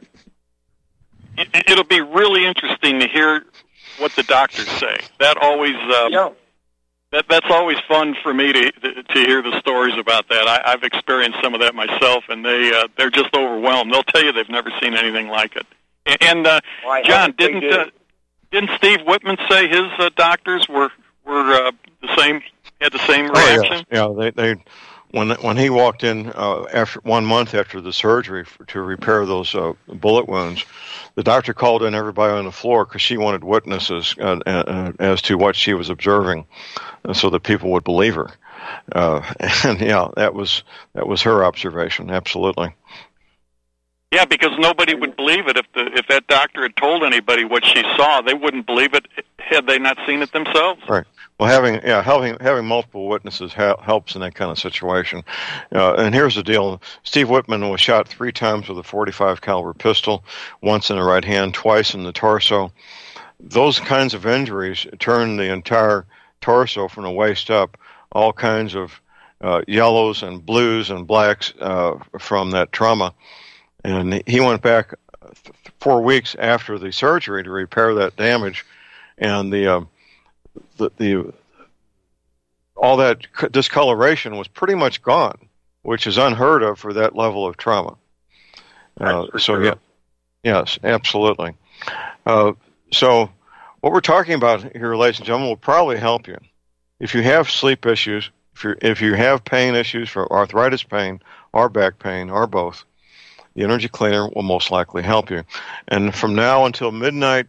Speaker 3: it.
Speaker 10: It'll be really interesting to hear what the doctors say. That always. That's always fun for me to hear the stories about that. I've experienced some of that myself, and they're just overwhelmed. They'll tell you they've never seen anything like it. And John, didn't Steve Whitman say his doctors were the same, had the same reaction?
Speaker 2: Yeah, they when he walked in after 1 month after the surgery to repair those bullet wounds, the doctor called in everybody on the floor because she wanted witnesses as to what she was observing, so that people would believe her. And yeah, that was her observation. Absolutely.
Speaker 10: Yeah, because nobody would believe it if that doctor had told anybody what she saw. They wouldn't believe it had they not seen it themselves.
Speaker 2: Right. Well, having multiple witnesses helps in that kind of situation. And here's the deal: Steve Whitman was shot 3 times with a .45 caliber pistol, once in the right hand, twice in the torso. Those kinds of injuries turn the entire torso from the waist up, all kinds of yellows and blues and blacks from that trauma. And he went back 4 weeks after the surgery to repair that damage, and all that discoloration was pretty much gone, which is unheard of for that level of trauma.
Speaker 3: Sure.
Speaker 2: Yes, absolutely. So what we're talking about here, ladies and gentlemen, will probably help you if you have sleep issues, if you have pain issues for arthritis pain or back pain or both. The energy cleaner will most likely help you. And from now until midnight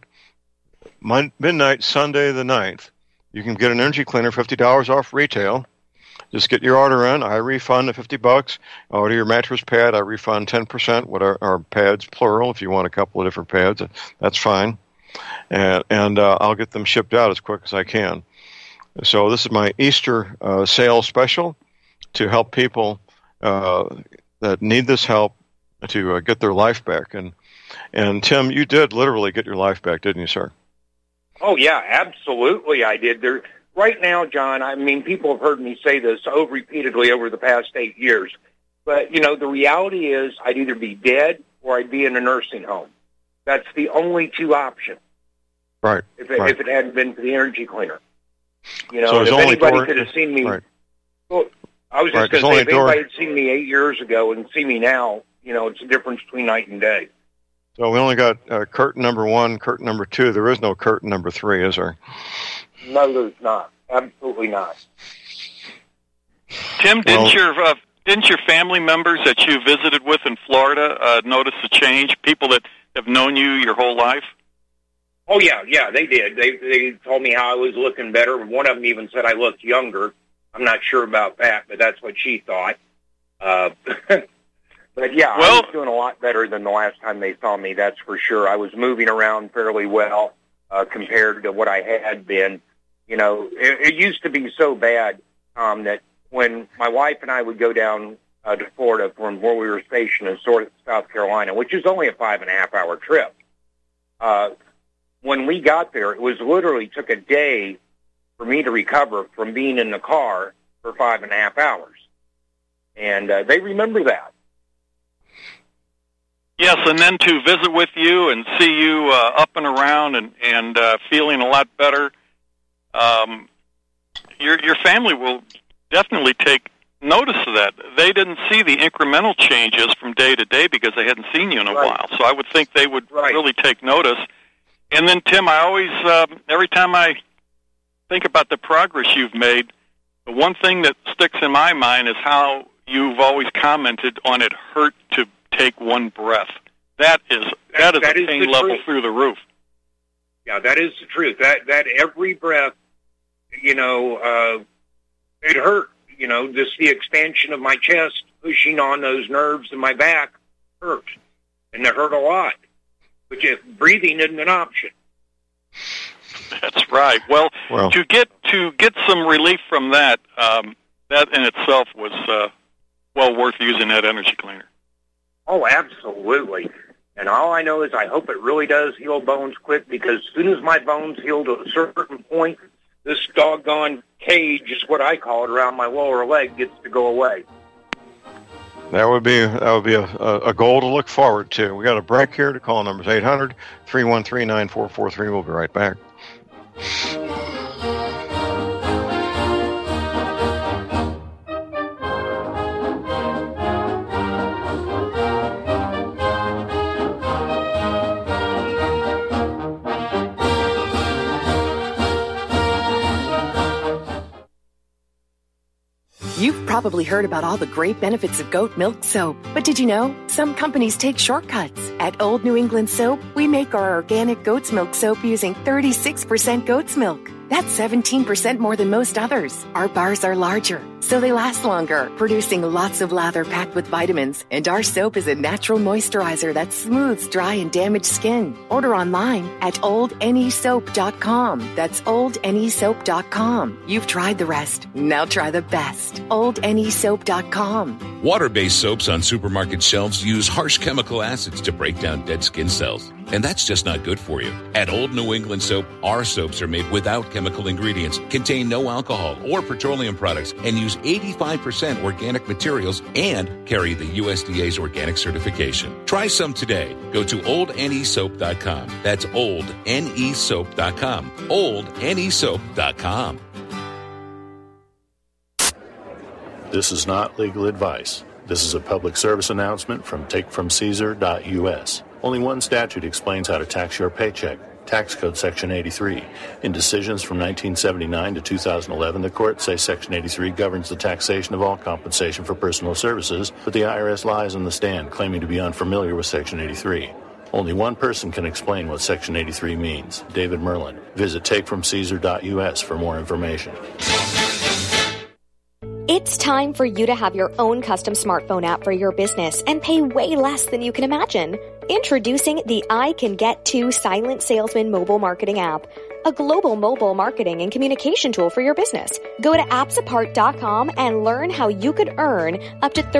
Speaker 2: Sunday the 9th, you can get an energy cleaner $50 off retail. Just get your order in. I refund the $50. Order your mattress pad. I refund 10%. What are pads, plural? If you want a couple of different pads, that's fine. And I'll get them shipped out as quick as I can. So this is my Easter sale special to help people that need this help to get their life back. And Tim, you did literally get your life back, didn't you, sir?
Speaker 3: Oh, yeah, absolutely I did. Right now, John, I mean, people have heard me say this repeatedly over the past 8 years. But, the reality is I'd either be dead or I'd be in a nursing home. That's the only 2 options.
Speaker 2: Right.
Speaker 3: If it hadn't been for the energy cleaner.
Speaker 2: So
Speaker 3: if anybody could have seen me.
Speaker 2: Right.
Speaker 3: Well, I was just going to say, if anybody had seen me 8 years ago and see me now, it's a difference between night and day.
Speaker 2: So we only got curtain number 1, curtain number 2. There is no curtain number 3, is there?
Speaker 3: No, there's not. Absolutely not.
Speaker 10: Tim, didn't your family members that you visited with in Florida notice a change? People that have known you your whole life?
Speaker 3: Oh, yeah, they did. They told me how I was looking better. One of them even said I looked younger. I'm not sure about that, but that's what she thought. But, yeah, I was doing a lot better than the last time they saw me, that's for sure. I was moving around fairly well compared to what I had been. It used to be so bad that when my wife and I would go down to Florida from where we were stationed in South Carolina, which is only a 5.5-hour trip, when we got there, it was literally took a day for me to recover from being in the car for 5.5 hours. And they remember that.
Speaker 10: Yes, and then to visit with you and see you up and around and feeling a lot better, your family will definitely take notice of that. They didn't see the incremental changes from day to day because they hadn't seen you in a while. So I would think they would really take notice. And then, Tim, I always, every time I think about the progress you've made, the one thing that sticks in my mind is how you've always commented on it hurt to take one breath. That is a pain level through the roof.
Speaker 3: Yeah, that is the truth. That every breath, it hurt. Just the expansion of my chest pushing on those nerves in my back hurt, and it hurt a lot. But breathing isn't an option.
Speaker 10: That's right. Well, to get some relief from that, that in itself was well worth using that energy cleaner.
Speaker 3: Oh, absolutely. And all I know is I hope it really does heal bones quick, because as soon as my bones heal to a certain point, this doggone cage, is what I call it, around my lower leg gets to go away.
Speaker 2: That would be a goal to look forward to. We got a break here. To call numbers 800-313-9443. We'll be right back.
Speaker 11: You've probably heard about all the great benefits of goat milk soap, but did you know some companies take shortcuts? At Old New England Soap, we make our organic goat's milk soap using 36% goat's milk. That's 17% more than most others. Our bars are larger, so they last longer, producing lots of lather packed with vitamins. And our soap is a natural moisturizer that smooths dry and damaged skin. Order online at oldnesoap.com. That's oldnesoap.com. You've tried the rest. Now try the best. oldnesoap.com.
Speaker 12: Water-based soaps on supermarket shelves use harsh chemical acids to break down dead skin cells. And that's just not good for you. At Old New England Soap, our soaps are made without chemical ingredients, contain no alcohol or petroleum products, and use 85% organic materials and carry the USDA's organic certification. Try some today. Go to oldnesoap.com. That's oldnesoap.com. oldnesoap.com.
Speaker 13: This is not legal advice. This is a public service announcement from takefromcaesar.us. Only one statute explains how to tax your paycheck. Tax Code Section 83. In decisions from 1979 to 2011, the courts say Section 83 governs the taxation of all compensation for personal services, but the IRS lies on the stand, claiming to be unfamiliar with Section 83. Only one person can explain what Section 83 means, David Merlin. Visit takefromcaesar.us for more information.
Speaker 14: It's time for you to have your own custom smartphone app for your business and pay way less than you can imagine. Introducing the I Can Get To Silent Salesman mobile marketing app, a global mobile marketing and communication tool for your business. Go to appsapart.com and learn how you could earn up to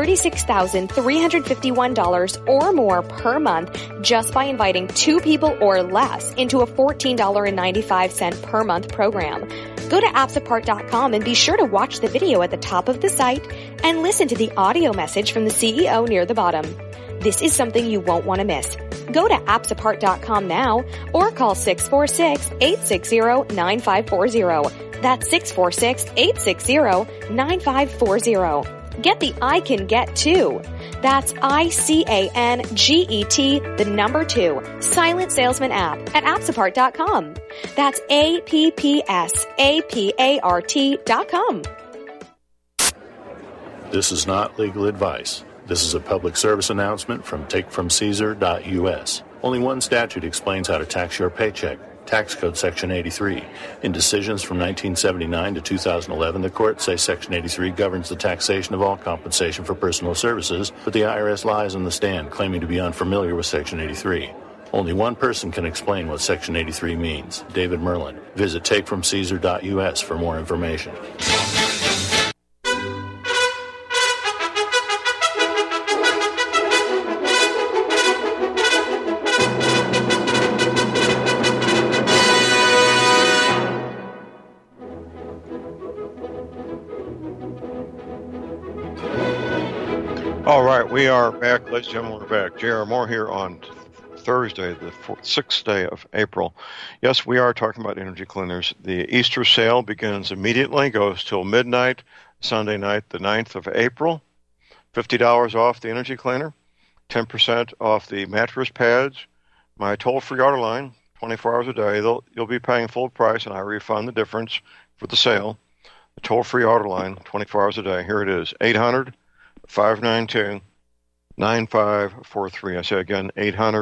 Speaker 14: $36,351 or more per month just by inviting 2 people or less into a $14.95 per month program. Go to appsapart.com and be sure to watch the video at the top of the site and listen to the audio message from the CEO near the bottom. This is something you won't want to miss. Go to appsapart.com now or call 646-860-9540. That's 646-860-9540. Get the I Can Get To. That's ICANGET, the number 2, Silent Salesman app at appsapart.com. That's APPSAPART.com.
Speaker 13: This is not legal advice. This is a public service announcement from takefromcaesar.us. Only one statute explains how to tax your paycheck. Tax Code Section 83. In decisions from 1979 to 2011, the courts say Section 83 governs the taxation of all compensation for personal services, but the IRS lies on the stand, claiming to be unfamiliar with Section 83. Only one person can explain what Section 83 means, David Merlin. Visit takefromcaesar.us for more information.
Speaker 2: All right, we are back. Ladies and gentlemen, we're back. J.R. Moore here on Thursday, the 6th day of April. Yes, we are talking about energy cleaners. The Easter sale begins immediately, goes till midnight, Sunday night, the 9th of April. $50 off the energy cleaner, 10% off the mattress pads. My toll-free order line, 24 hours a day. You'll be paying full price, and I refund the difference for the sale. The toll-free order line, 24 hours a day. Here it is, 800-592-9700. 9543. I say again,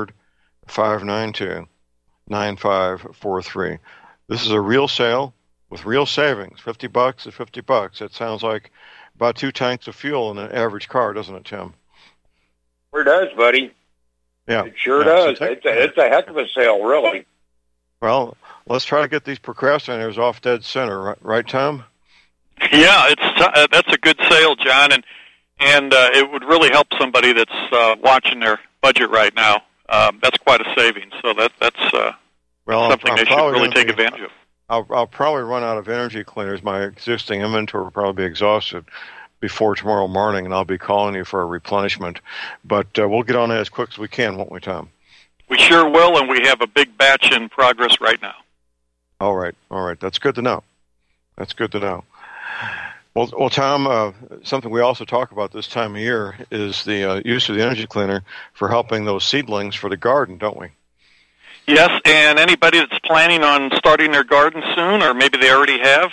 Speaker 2: 800-592-9543. This is a real sale with real savings. $50 is $50. It sounds like about 2 tanks of fuel in an average car, doesn't it, Tim?
Speaker 3: Sure does, buddy.
Speaker 2: Yeah.
Speaker 3: It sure does.
Speaker 2: So
Speaker 3: It's a heck of a sale, really.
Speaker 2: Well, let's try to get these procrastinators off dead center, right, Tom?
Speaker 10: Yeah, that's a good sale, John, and it would really help somebody that's watching their budget right now. That's quite a savings, so that's something they should really take advantage of.
Speaker 2: I'll probably run out of energy cleaners. My existing inventory will probably be exhausted before tomorrow morning, and I'll be calling you for a replenishment. But we'll get on it as quick as we can, won't we, Tom?
Speaker 10: We sure will, and we have a big batch in progress right now.
Speaker 2: All right. That's good to know. Well, Tom, something we also talk about this time of year is the use of the energy cleaner for helping those seedlings for the garden, don't we?
Speaker 10: Yes, and anybody that's planning on starting their garden soon, or maybe they already have,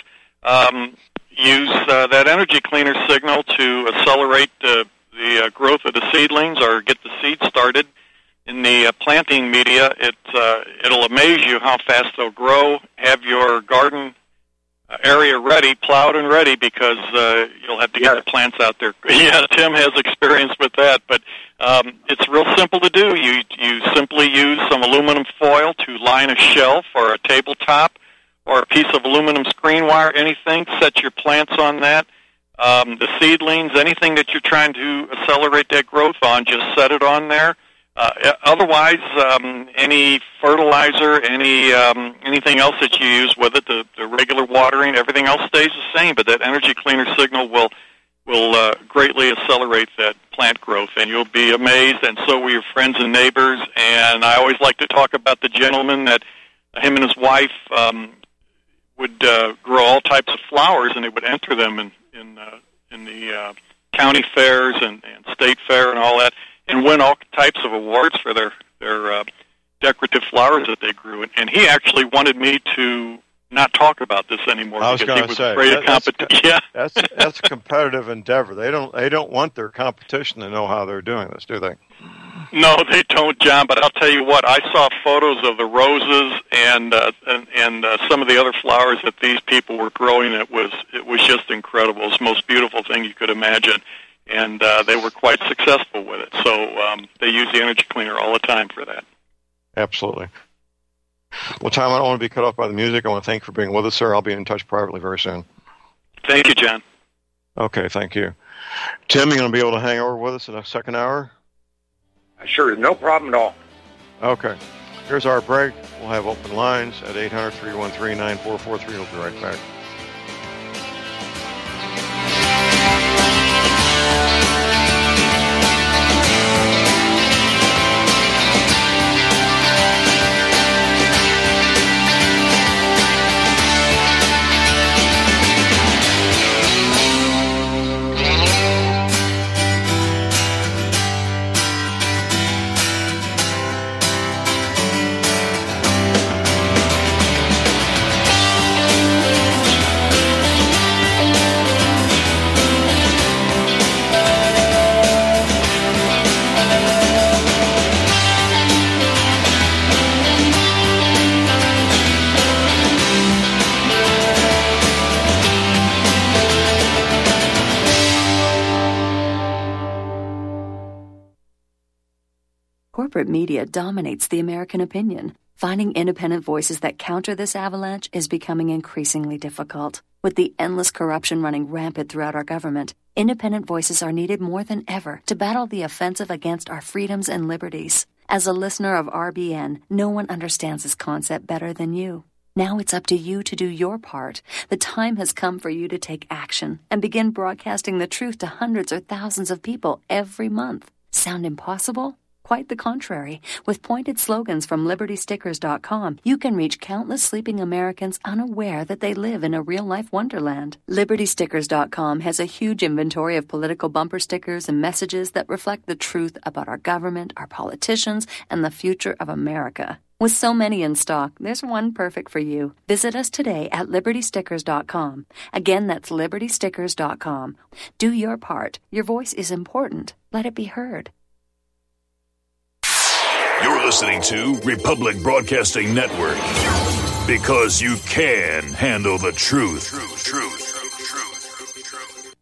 Speaker 10: use that energy cleaner signal to accelerate the growth of the seedlings or get the seed started. In the planting media, it'll amaze you how fast they'll grow. Have your garden area ready, plowed and ready, because you'll have to get the plants out there. Yeah, Tim has experience with that, but it's real simple to do. You simply use some aluminum foil to line a shelf or a tabletop or a piece of aluminum screen wire, anything. Set your plants on that. The seedlings, anything that you're trying to accelerate that growth on, just set it on there. Otherwise, any fertilizer, anything else that you use with it, the regular watering, everything else stays the same. But that energy cleaner signal will greatly accelerate that plant growth, and you'll be amazed. And so will your friends and neighbors. And I always like to talk about the gentleman that him and his wife would grow all types of flowers, and they would enter them in the county fairs and state fair and all that, and win all types of awards for their decorative flowers that they grew. And he actually wanted me to not talk about this anymore because he was afraid of competition. Yeah,
Speaker 2: that's a competitive endeavor. They don't want their competition to know how they're doing this, do they?
Speaker 10: No, they don't, John. But I'll tell you what, I saw photos of the roses and some of the other flowers that these people were growing. It was just incredible. It's the most beautiful thing you could imagine. And they were quite successful with it. So they use the energy cleaner all the time for that.
Speaker 2: Absolutely. Well, Tom, I don't want to be cut off by the music. I want to thank you for being with us, sir. I'll be in touch privately very soon.
Speaker 10: Thank you, John.
Speaker 2: Okay, thank you. Tim, you going to be able to hang over with us in a second hour?
Speaker 3: Sure, no problem at all.
Speaker 2: Okay. Here's our break. We'll have open lines at 800-313-9443. We'll be right back.
Speaker 15: Corporate media dominates the American opinion. Finding independent voices that counter this avalanche is becoming increasingly difficult. With the endless corruption running rampant throughout our government, independent voices are needed more than ever to battle the offensive against our freedoms and liberties. As a listener of RBN, no one understands this concept better than you. Now it's up to you to do your part. The time has come for you to take action and begin broadcasting the truth to hundreds or thousands of people every month. Sound impossible? Quite the contrary. With pointed slogans from LibertyStickers.com, you can reach countless sleeping Americans unaware that they live in a real-life wonderland. LibertyStickers.com has a huge inventory of political bumper stickers and messages that reflect the truth about our government, our politicians, and the future of America. With so many in stock, there's one perfect for you. Visit us today at LibertyStickers.com. Again, that's LibertyStickers.com. Do your part. Your voice is important. Let it be heard.
Speaker 16: You're listening to Republic Broadcasting Network. Because you can handle the truth.